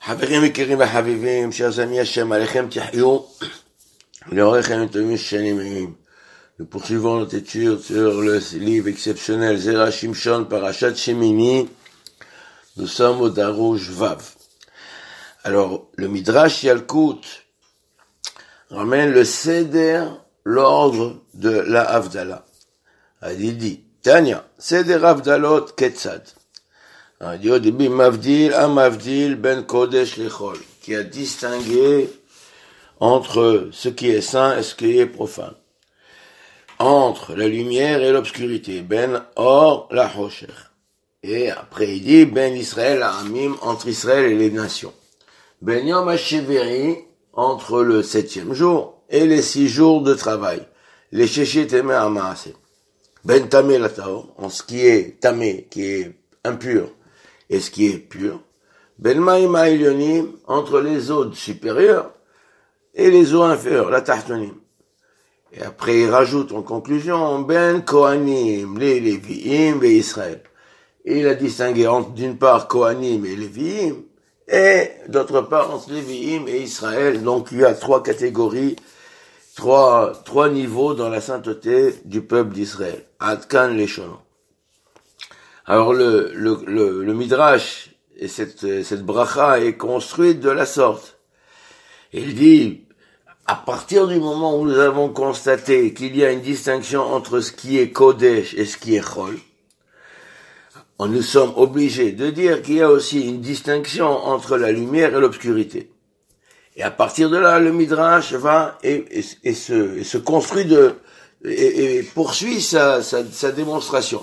חברים יקרים וחביבים, שעזמי השם עליכם תחיו, לאורכם יתומים שנים. Nous poursuivons notre étude sur le livre exceptionnel Zera Shimshon Parashat Shemini. Nous sommes au Darouj Vav. Alors, le Midrash Yalkut ramène le Seder, l'ordre de la Havdalah. Il dit, Tanya, Seder Havdalot Ketzad. Il dit au début, Mavdil ben Kodesh Lechol, qui a distingué entre ce qui est saint et ce qui est profane, entre la lumière et l'obscurité, ben Or la Hosher. Et après il dit, ben Israël la Amim, entre Israël et les nations. Ben Yom HaSheveri, entre le 7e jour et les 6 jours de travail, les Sheshet Emei HaMaaseh. Ben Tameh la Taor, en ce qui est Tameh, qui est impur, et ce qui est pur. Ben Maïm HaElyonim, entre les eaux supérieures et les eaux inférieures, la Tahtonim. Et après, il rajoute en conclusion, Ben Kohanim, les Lévi'im et Israël. Et il a distingué entre, d'une part, Kohanim et Lévi'im, et d'autre part, entre Lévi'im et Israël. Donc, il y a 3 catégories, 3 niveaux dans la sainteté du peuple d'Israël. Adkan Leshono. Alors, le Midrash, et cette bracha est construite de la sorte. Il dit, à partir du moment où nous avons constaté qu'il y a une distinction entre ce qui est Kodesh et ce qui est Chol, nous sommes obligés de dire qu'il y a aussi une distinction entre la lumière et l'obscurité. Et à partir de là, le Midrash va et se construit et poursuit sa démonstration.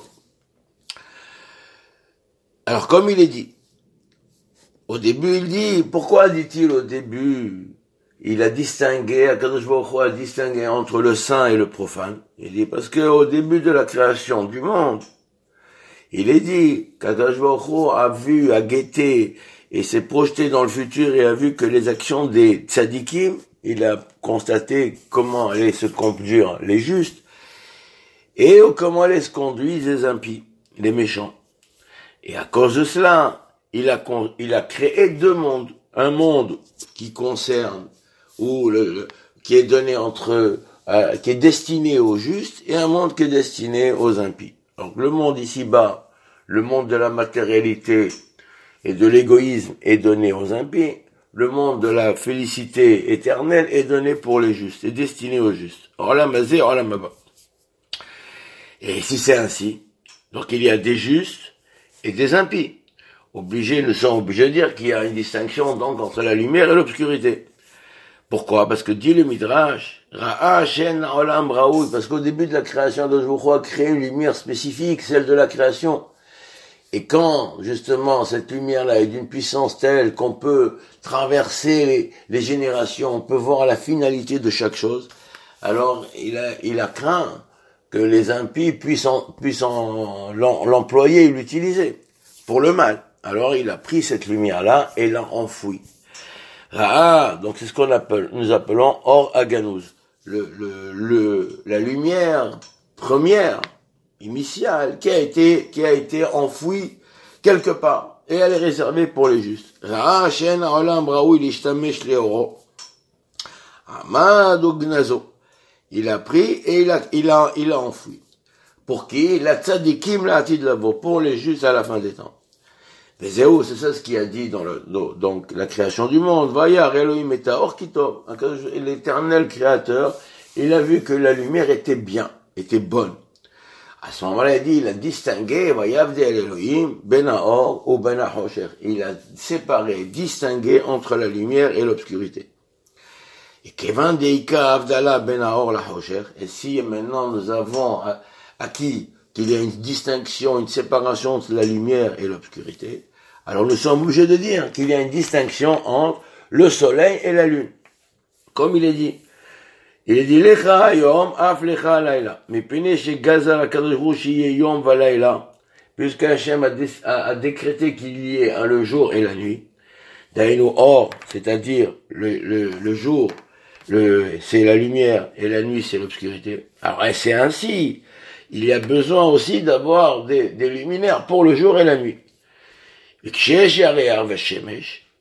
Alors, comme il est dit, au début, il dit, pourquoi dit-il au début, il a distingué, Akadosh Baruch Hu a distingué entre le saint et le profane. Il dit, parce que au début de la création du monde, il est dit qu'Akadosh Baruch Hu a vu, a guetté, et s'est projeté dans le futur et a vu que les actions des tzadikim, il a constaté comment allaient se conduire les justes, et comment allaient se conduire les impies, les méchants. Et à cause de cela, il a créé 2 mondes. Un monde qui concerne, qui est donné qui est destiné aux justes, et un monde qui est destiné aux impies. Donc le monde ici-bas, le monde de la matérialité et de l'égoïsme est donné aux impies. Le monde de la félicité éternelle est donné pour les justes, est destiné aux justes. Olam hazeh, olam haba. Et si c'est ainsi, donc il y a des justes et des impies. Nous sommes obligés de dire qu'il y a une distinction donc entre la lumière et l'obscurité. Pourquoi? Parce que dit le Midrash, Ra'a Shen Olam Raoui, parce qu'au début de la création, Akadosh Baruch Hu a créé une lumière spécifique, celle de la création. Et quand, justement, cette lumière-là est d'une puissance telle qu'on peut traverser les générations, on peut voir la finalité de chaque chose, alors il a craint que les impies puissent l'employer et l'utiliser pour le mal. Alors il a pris cette lumière-là et l'a enfouie. Donc c'est ce nous appelons Or Haganouz. La lumière première, initiale, qui a été enfouie quelque part. Et elle est réservée pour les justes. Il a pris et il a enfoui. Pour qui? La tzadikim la atid lavo, pour les justes à la fin des temps. Mais c'est ça ce qu'il a dit donc la création du monde. Vayar Elohim et Taor Kitov. L'éternel créateur, il a vu que la lumière était bien, était bonne. À ce moment-là, il a distingué, Vayavdel Elohim, Ben Haor ou Ben HaHosher. Il a séparé, distingué entre la lumière et l'obscurité. Et Kevan Deika Avdala Ben Haor la Hosher. Et si maintenant nous avons acquis qu'il y a une distinction, une séparation entre la lumière et l'obscurité, alors nous sommes obligés de dire qu'il y a une distinction entre le soleil et la lune. Comme il est dit. Il est dit, Lecha yom af lecha laila. Mipene she gazar HaKadosh Baruch Hu shiye yom va laila. Puisque Hachem a décrété qu'il y ait le jour et la nuit. Dainu or, c'est-à-dire le jour, c'est la lumière et la nuit c'est l'obscurité. Alors c'est ainsi. Il y a besoin aussi d'avoir des luminaires pour le jour et la nuit.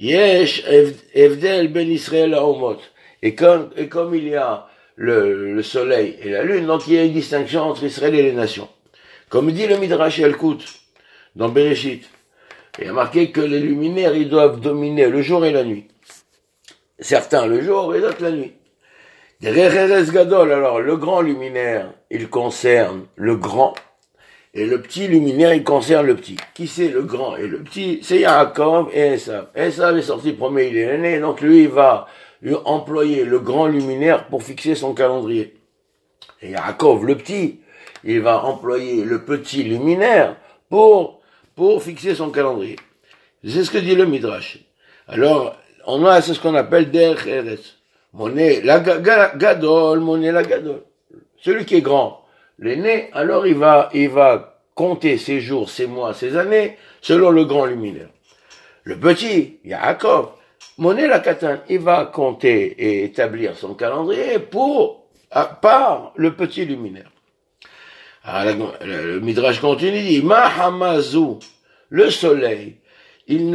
Yesh Evdel Ben Israël Haomot. Et comme il y a le soleil et la lune, donc il y a une distinction entre Israël et les nations. Comme dit le Midrash Yalkut, dans Bereshit, il y a marqué que les luminaires, ils doivent dominer le jour et la nuit. Certains le jour et d'autres la nuit. Derecheres Gadol, alors le grand luminaire, il concerne le grand, et le petit luminaire, il concerne le petit. Qui c'est le grand et le petit? C'est Yaakov et Esav. Esav est sorti premier, il est l'aîné, donc lui, il va employer le grand luminaire pour fixer son calendrier. Et Yaakov, le petit, il va employer le petit luminaire pour fixer son calendrier. C'est ce que dit le Midrash. Alors, c'est ce qu'on appelle Derech Eretz. Moné la gadol, moné la gadol. Celui qui est grand, l'aîné, alors il va compter ses jours, ses mois, ses années, selon le grand luminaire. Le petit, Yaakov, moné la katan, il va compter et établir son calendrier par le petit luminaire. Alors, le Midrash continue, dit, Mahamazu, le soleil, il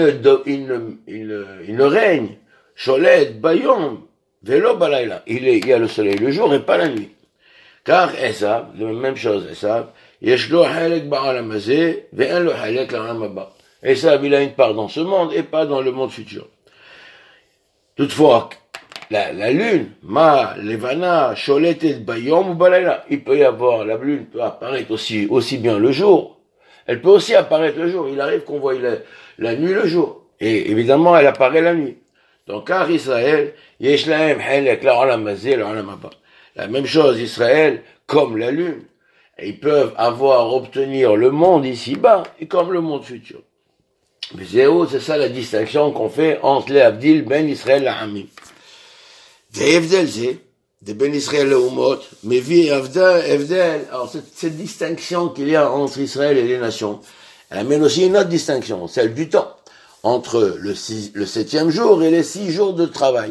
ne règne, Sholet, Bayom, Velo Balayla. Il y a le soleil le jour et pas la nuit. Car Esav, la même chose, Esav, Yeshlo Halek Ba'alam Hazeh, Ve'en lo Halek La'alam Haba. Esav, il a une part dans ce monde et pas dans le monde futur. Toutefois, la lune, Levana, Sholet et Bayom ou Balayla, il peut y avoir, la lune peut apparaître aussi bien le jour, elle peut aussi apparaître le jour. Il arrive qu'on voit la nuit le jour. Et évidemment, elle apparaît la nuit. Donc, car Israël, Yeshlaem Halek La'alam Hazeh, La'alam Haba. La même chose, Israël, comme la lune, ils peuvent obtenir le monde ici-bas, et comme le monde futur. Mais c'est ça la distinction qu'on fait entre les Avdil, Ben Israël, la Hamim. Ve'evdel zé, de Ben Israël, le Umot, mais vi Evdel, alors cette distinction qu'il y a entre Israël et les nations, elle amène aussi une autre distinction, celle du temps, entre le 7e jour et les 6 jours de travail.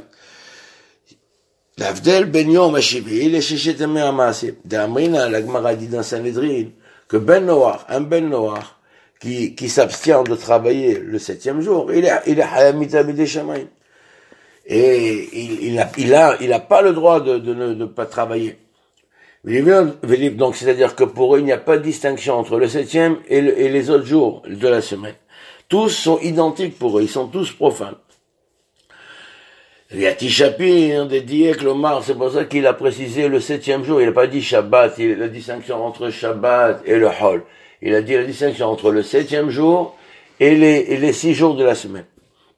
L'Avdel ben Yom HaShivi, les Sheshet Yamei HaMaaseh. D'Amrina, la Gemara dit dans Sanhedrin, que un Ben Noach, qui s'abstient de travailler le 7e jour, il est Hayamita B'dei Shamayim. Et il a pas le droit de ne pas travailler. Donc, c'est-à-dire que pour eux, il n'y a pas de distinction entre le 7e et les autres jours de la semaine. Tous sont identiques pour eux, ils sont tous profanes. Il y a Tishapir, des Diek, Lomar, c'est pour ça qu'il a précisé le 7e jour, il n'a pas dit Shabbat, la distinction entre Shabbat et le Hol. Il a dit la distinction entre le 7e jour et les 6 jours de la semaine.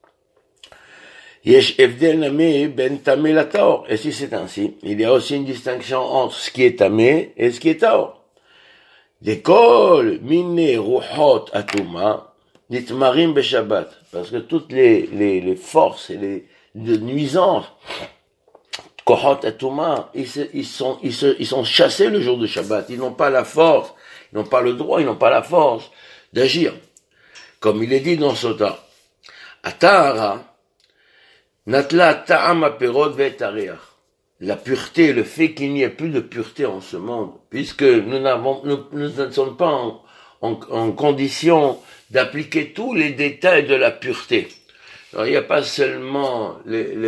Yesh Evdel Nami Ben Tamé la Taor. Et si c'est ainsi, il y a aussi une distinction entre ce qui est Tamé et ce qui est Taor. D'école, Mine, Ruchot, Atuma, Nitmarim Be Shabbat. Parce que toutes les forces et de nuisance, Kohot Atuma, ils sont chassés le jour de Shabbat. Ils n'ont pas la force, ils n'ont pas le droit, ils n'ont pas la force d'agir. Comme il est dit dans Sota. Atahara, Natla Ta'am Perot Ve'etareach. La pureté, le fait qu'il n'y ait plus de pureté en ce monde, puisque nous ne sommes pas en condition d'appliquer tous les détails de la pureté. Alors, il n'y a pas seulement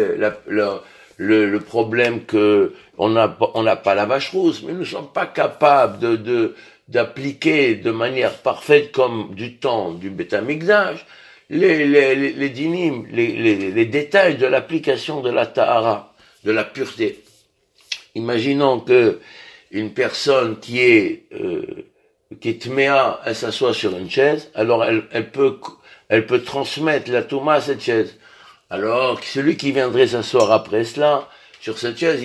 le problème que on n'a pas la vache rousse, mais nous ne sommes pas capables d'appliquer de manière parfaite comme du temps du Beth Amikdash les dinim, les détails de l'application de la tahara, de la pureté. Imaginons que une personne qui est tméa, elle s'assoit sur une chaise, alors elle peut transmettre la touma à cette chaise. Alors, celui qui viendrait s'asseoir après cela, sur cette chaise,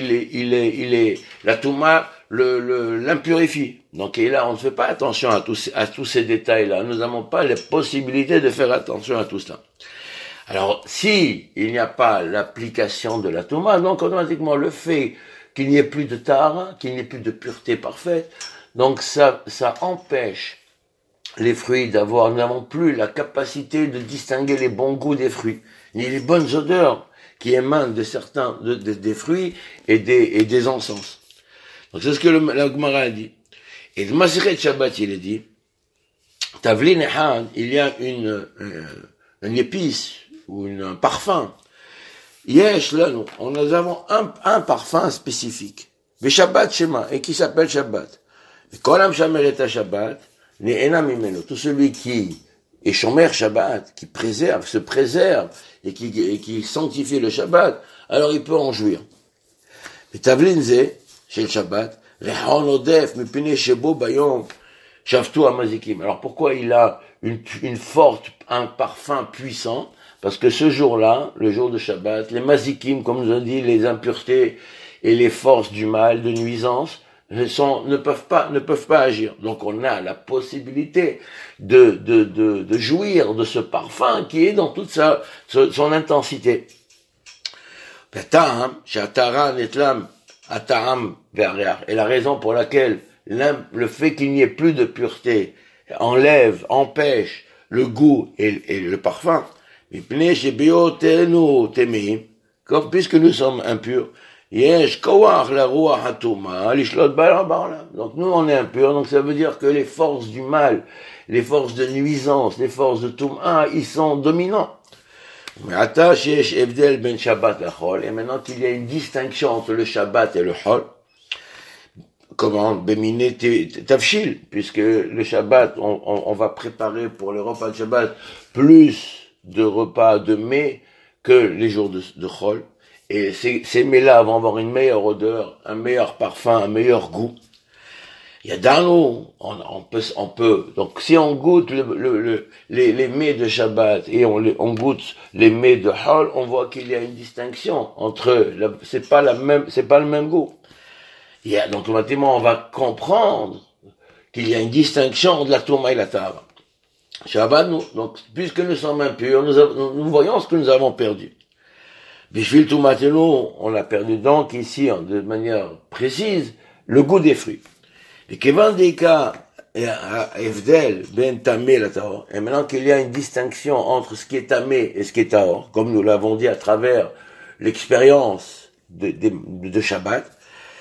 la touma l'impurifie. Donc, et là, on ne fait pas attention à tous ces détails-là. Nous n'avons pas la possibilité de faire attention à tout cela. Alors, si il n'y a pas l'application de la touma, donc automatiquement, le fait qu'il n'y ait plus de tahara, qu'il n'y ait plus de pureté parfaite, donc ça empêche les fruits nous n'avons plus la capacité de distinguer les bons goûts des fruits, ni les bonnes odeurs qui émanent de certains, des fruits et des encens. Donc c'est ce que la Gemara a dit. Et le Masechet Shabbat, il est dit, Tavlin Echad, il y a une épice, ou un parfum. Yesh là, nous avons un parfum spécifique. Le Shabbat Shema, et qui s'appelle Shabbat. Kolam Shamer et Shabbat, Ne'ena Mimeno. Tout celui qui est Shomer Shabbat, qui préserve, se préserve, et qui sanctifie le Shabbat, alors il peut en jouir. Mais Tavlinze, chez le Shabbat, Rehon Odef, Mipine Shebo Bayom, Shavtu Amazikim. Alors pourquoi il a un parfum puissant? Parce que ce jour-là, le jour de Shabbat, les mazikim, comme nous ont dit, les impuretés et les forces du mal, de nuisance, ne peuvent pas agir. Donc on a la possibilité de jouir de ce parfum qui est dans toute son intensité. Et la raison pour laquelle le fait qu'il n'y ait plus de pureté empêche le goût et le parfum, puisque nous sommes impurs, donc nous on est impurs, donc ça veut dire que les forces du mal, les forces de nuisance, les forces de Touma, ils sont dominants. Et maintenant qu'il y a une distinction entre le Shabbat et le Chol, comment Béminé Tavshil, puisque le Shabbat, on va préparer pour le repas de Shabbat plus de repas de mets que les jours de Chol. Et ces mets-là vont avoir une meilleure odeur, un meilleur parfum, un meilleur goût. Il y a dans nous, on peut, donc si on goûte les mets de Shabbat et on goûte les mets de Chol, on voit qu'il y a une distinction entre eux, c'est pas le même goût. Donc automatiquement, on va comprendre qu'il y a une distinction entre la Touma et la Tava. Shabbat, donc, puisque nous sommes impurs, nous voyons ce que nous avons perdu. Bishvil Toumatenu, on a perdu donc ici, de manière précise, le goût des fruits. Et Kevandeka Evdel Ben Tamé la Tahor, et maintenant qu'il y a une distinction entre ce qui est Tamé et ce qui est Tahor, comme nous l'avons dit à travers l'expérience de Shabbat,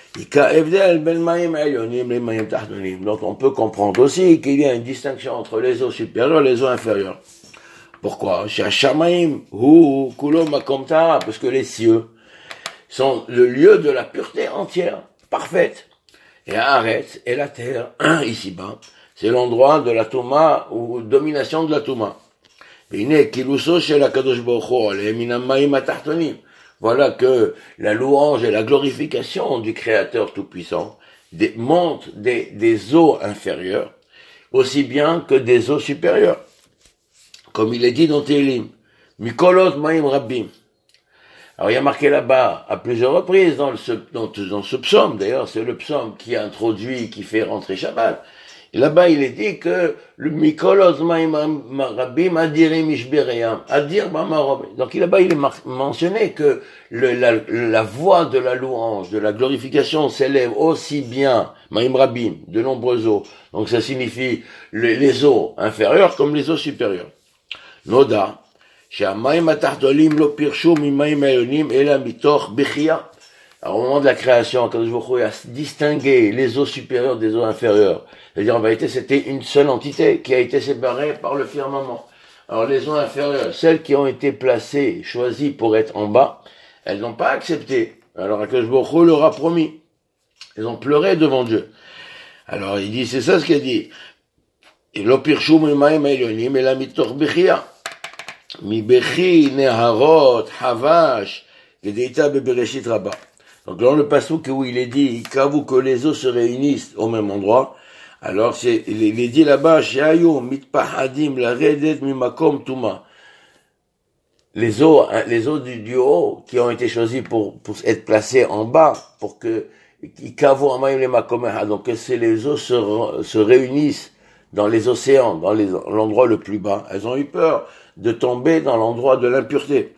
donc on peut comprendre aussi qu'il y a une distinction entre les eaux supérieures et les eaux inférieures. Pourquoi? Parce que les cieux sont le lieu de la pureté entière, parfaite. Et Haaretz et la terre, ici-bas, c'est l'endroit de la Touma ou domination de la Touma. Voilà que la louange et la glorification du Créateur Tout-Puissant montent des eaux inférieures, aussi bien que des eaux supérieures. Comme il est dit dans Télim, Mikolot Maim Rabbim. Alors il y a marqué là-bas à plusieurs reprises dans ce psaume, d'ailleurs c'est le psaume qui fait rentrer Shabbat. Et là-bas il est dit que le Mikolot Maim Rabbim Adirim Ishbereyam, Adir Bamarom. Donc là-bas il est mentionné que la voix de la louange, de la glorification s'élève aussi bien Maim Rabbim, de nombreux eaux. Donc ça signifie les eaux inférieures comme les eaux supérieures. Noda, שהמים התחתונים לא פירשו ממים העליונים אלא מתוך בחייה. Alors, au moment de la création, quand je vous a distingué les eaux supérieures des eaux inférieures, c'est-à-dire en vérité c'était une seule entité qui a été séparée par le firmament. Alors les eaux inférieures, celles qui ont été placées, choisies pour être en bas, elles n'ont pas accepté. Alors Akadosh Baruch Hu leur a promis. Elles ont pleuré devant Dieu. Alors il dit, c'est ça ce qu'il dit. Et lo pirshu mimayim elyonim ela mitoch bechia. Mi bechi neharot havash gedeita bebereshit rabba. Donc dans le passouk où il est dit, qu'avoue que les eaux se réunissent au même endroit, alors il est dit là-bas, she'ayu mitpahadim laredet mimakom tuma. Les eaux du haut qui ont été choisies pour être placées en bas, pour que qu'avoue amayim le makomeha, donc que les eaux se réunissent dans les océans, dans l'endroit le plus bas. Elles ont eu peur de tomber dans l'endroit de l'impureté.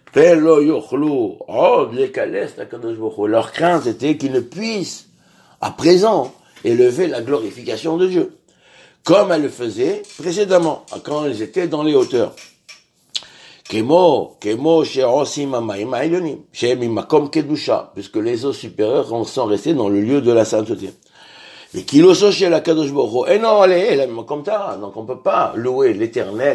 Leur crainte était qu'ils ne puissent, à présent, élever la glorification de Dieu, comme elles le faisaient précédemment, quand elles étaient dans les hauteurs. Puisque les eaux supérieures sont restées dans le lieu de la sainteté. Et donc on peut pas louer l'Éternel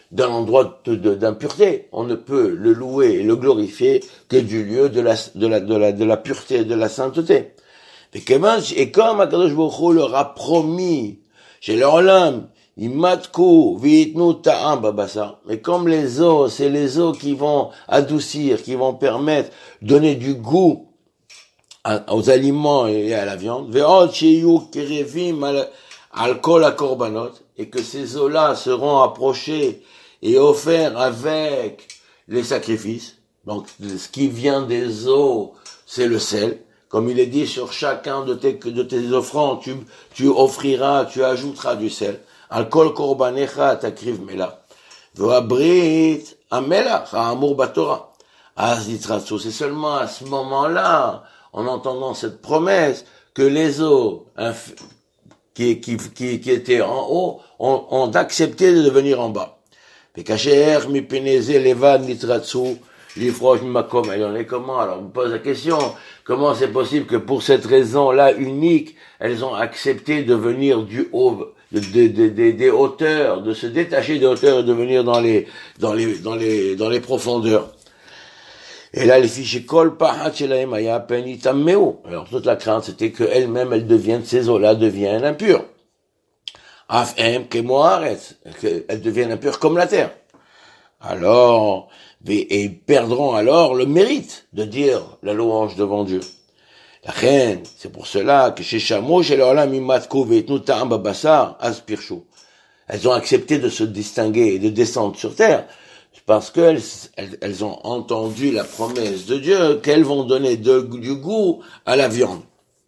d'un endroit d'impureté. On ne peut le louer et le glorifier que du lieu de la pureté et de la sainteté. Et comme Akadosh Baruch Hu leur a promis, chez leur âme, Imatku vitnu ta'am babasa. Mais comme les os, c'est les os qui vont adoucir, qui vont permettre, donner du goût aux aliments et à la viande. Ve'od sheyu kerevim al kol hakorbanot. Et que ces os-là seront approchés et offerts avec les sacrifices. Donc, ce qui vient des os, c'est le sel. Comme il est dit, sur chacun de tes offrandes, tu offriras, tu ajouteras du sel. Al kol korbanecha takriv mela. V'abrit amela ha'amur batorah. C'est seulement à ce moment-là, en entendant cette promesse, que les eaux qui étaient en haut ont accepté de devenir en bas. Pekasher mipeneze levad nitratsu lifrosh mimakom elon. Et comment? Alors on me pose la question, comment c'est possible que pour cette raison-là unique, elles ont accepté de venir du haut, des hauteurs, de se détacher des hauteurs et de venir dans les profondeurs. Et là, les fichiers kol pahat shelaim haya pen itammeu. Alors toute la crainte, c'était qu'elles-mêmes, ces eaux-là deviennent impures. Afem kemoaretz, qu'elles deviennent impures comme la terre. Alors, et ils perdront alors le mérite de dire la louange devant Dieu. La reine, c'est pour cela que chez Shamo, chez l'olam imatku veitnu ta'am babasar aspirshu. Elles ont accepté de se distinguer et de descendre sur terre, parce qu'elles ont entendu la promesse de Dieu qu'elles vont donner du goût à la viande.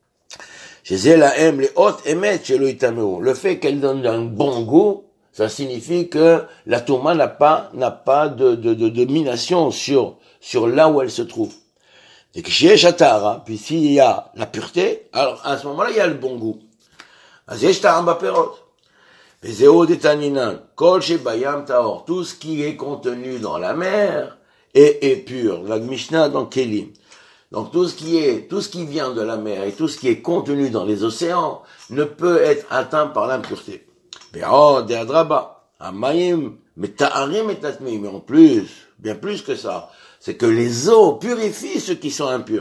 Le fait qu'elles donnent un bon goût, ça signifie que la touma n'a pas de domination sur là où elle se trouve. Et que chez Shatara, puis s'il y a la pureté, alors à ce moment-là, il y a le bon goût. Tout ce qui est contenu dans la mer est pur. La Mishnah dans Kelim. Donc tout ce qui vient de la mer et tout ce qui est contenu dans les océans ne peut être atteint par l'impureté. Mais en plus, bien plus que ça, c'est que les eaux purifient ceux qui sont impurs.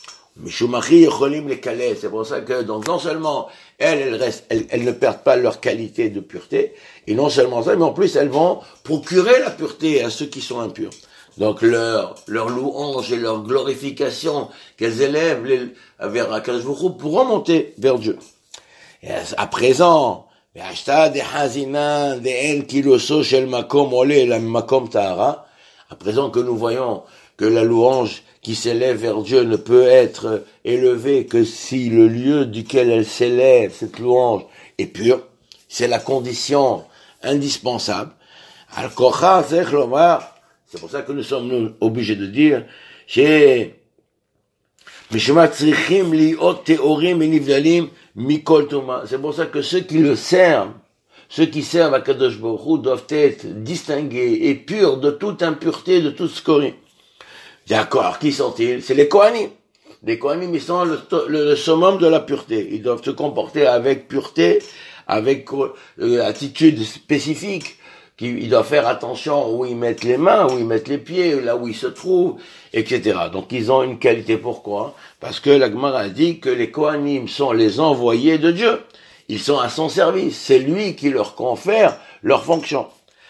C'est pour ça que, donc, non seulement elles ne perdent pas leur qualité de pureté, et non seulement ça, mais en plus elles vont procurer la pureté à ceux qui sont impurs. Donc leur louange et leur glorification qu'elles élèvent vers Akadosh Baruch Hu pourront monter vers Dieu. Et à présent, à présent que nous voyons que la louange qui s'élève vers Dieu ne peut être élevée que si le lieu duquel elle s'élève, cette louange, est pur. C'est la condition indispensable. C'est pour ça que nous sommes obligés de dire, c'est pour ça que ceux qui servent à Kadosh Baruch Hu doivent être distingués et purs de toute impureté, de toute scorie. D'accord, qui sont-ils? C'est les Kohanim. Les Kohanim, ils sont le summum de la pureté. Ils doivent se comporter avec pureté, avec attitude spécifique. Ils doivent faire attention où ils mettent les mains, où ils mettent les pieds, là où ils se trouvent, etc. Donc ils ont une qualité. Pourquoi? Parce que la Gemara dit que les Kohanim sont les envoyés de Dieu. Ils sont à son service. C'est lui qui leur confère leur fonction.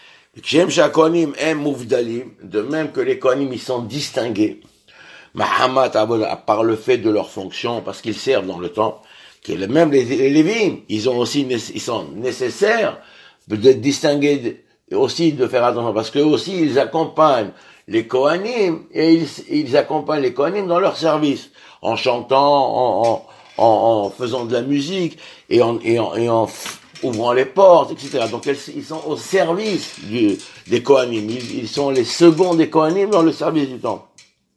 De même que les Kohanim, ils sont distingués. Par le fait de leur fonction, parce qu'ils servent dans le temps. Même les Lévites, ils sont nécessaires de distinguer, aussi de faire attention, parce que aussi ils accompagnent les Kohanim, et ils accompagnent les Kohanim dans leur service, en chantant, en faisant de la musique, et en ouvrant les portes, etc. Donc ils sont au service des Kohanim, ils sont les seconds des Kohanim dans le service du temple.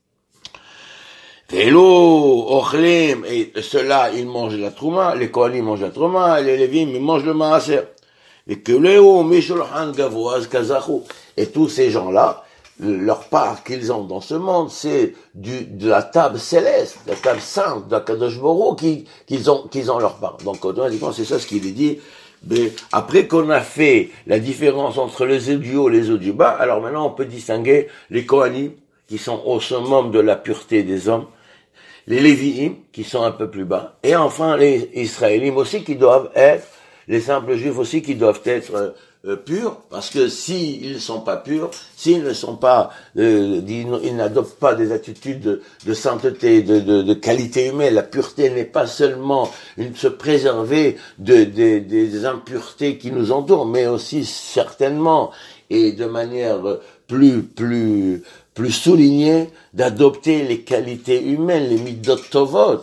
Vélo, Ochlim, et ceux-là, ils mangent la trouma, les Kohanim mangent la trouma, et les Lévim, ils mangent le maaser. Et que Léo, Mishulchan Gavoaz Kazachu, et tous ces gens-là, leur part qu'ils ont dans ce monde, c'est de la table céleste, la table sainte d'Akadosh Baruch Hu qu'ils ont leur part. Donc automatiquement, c'est ça ce qu'il est dit, Mais après qu'on a fait la différence entre les eaux du haut et les eaux du bas, alors maintenant on peut distinguer les Kohanim, qui sont au summum de la pureté des hommes, les Lévi'im, qui sont un peu plus bas, et enfin les Israélim aussi, qui doivent être, les simples juifs aussi, qui doivent être purs, parce que s'ils ne sont pas purs, s'ils ne sont pas, ils n'adoptent pas des attitudes de sainteté, de qualité humaine, la pureté n'est pas seulement se préserver des impuretés qui nous entourent, mais aussi certainement, et de manière plus soulignée, d'adopter les qualités humaines, les midot tovot,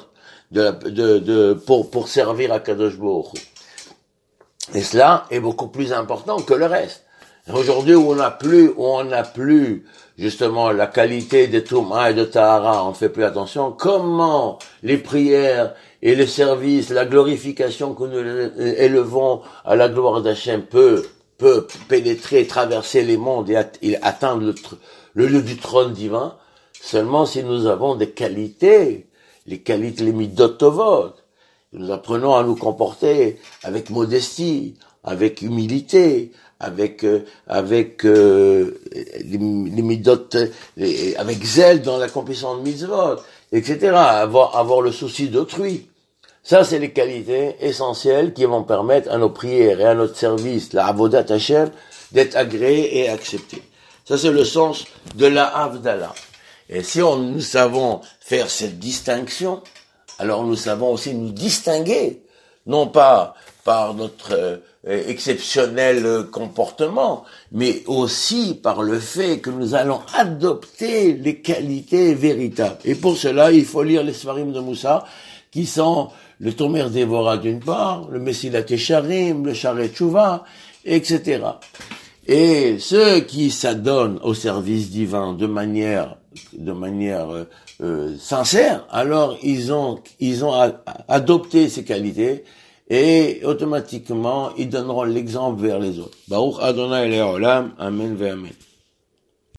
pour servir à Kadosh Baruch Hu. Et cela est beaucoup plus important que le reste. Aujourd'hui, où on n'a plus, justement, la qualité de Touma et de Tahara, on ne fait plus attention, comment les prières et les services, la glorification que nous élevons à la gloire d'Hachem peut pénétrer, traverser les mondes et atteindre le lieu du trône divin, seulement si nous avons des qualités, les midot tovot. Nous apprenons à nous comporter avec modestie, avec humilité, avec les midot, avec zèle dans l'accomplissement de mitzvot, etc. Avoir le souci d'autrui. Ça, c'est les qualités essentielles qui vont permettre à nos prières et à notre service, la avodat Hashem, d'être agréés et acceptés. Ça, c'est le sens de la Havdalah. Et si nous savons faire cette distinction, alors nous savons aussi nous distinguer, non pas par notre exceptionnel comportement, mais aussi par le fait que nous allons adopter les qualités véritables. Et pour cela, il faut lire les Sfarim de Moussa, qui sont le Tomer Dévora d'une part, le Messilat Yesharim, le Sharet Tshuva, etc. Et ceux qui s'adonnent au service divin de manière sincère, alors ils ont adopté ces qualités et automatiquement ils donneront l'exemple vers les autres. Baruch Adonai Le'olam, Amen ve Amen.